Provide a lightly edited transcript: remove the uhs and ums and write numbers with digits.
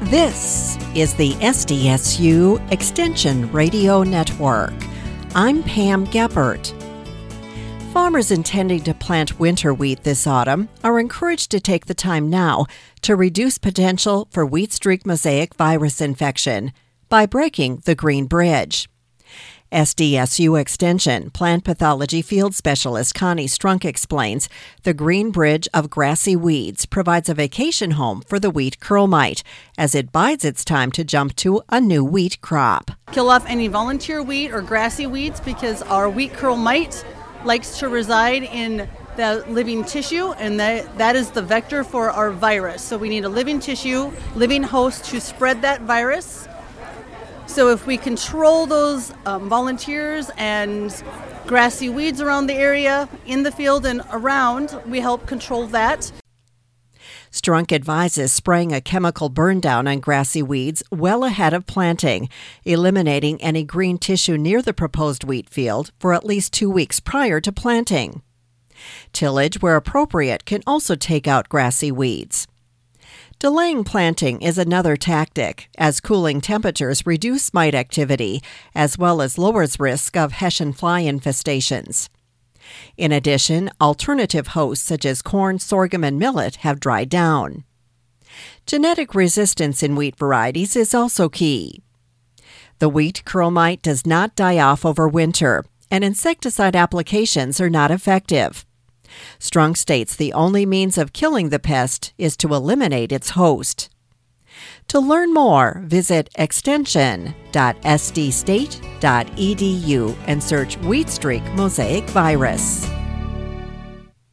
This is the SDSU Extension Radio Network. I'm Pam Geppert. Farmers intending to plant winter wheat this autumn are encouraged to take the time now to reduce potential for wheat streak mosaic virus infection by breaking the green bridge. SDSU Extension Plant Pathology Field Specialist Connie Strunk explains the green bridge of grassy weeds provides a vacation home for the wheat curl mite as it bides its time to jump to a new wheat crop. Kill off any volunteer wheat or grassy weeds because our wheat curl mite likes to reside in the living tissue, and that is the vector for our virus. So we need a living tissue, living host to spread that virus. So if we control those volunteers and grassy weeds around the area, in the field and around, we help control that. Strunk advises spraying a chemical burn down on grassy weeds well ahead of planting, eliminating any green tissue near the proposed wheat field for at least 2 weeks prior to planting. Tillage, where appropriate, can also take out grassy weeds. Delaying planting is another tactic, as cooling temperatures reduce mite activity, as well as lowers risk of Hessian fly infestations. In addition, alternative hosts such as corn, sorghum, and millet have dried down. Genetic resistance in wheat varieties is also key. The wheat curl mite does not die off over winter, and insecticide applications are not effective. Strunk states the only means of killing the pest is to eliminate its host. To learn more, visit extension.sdstate.edu and search wheat streak mosaic virus.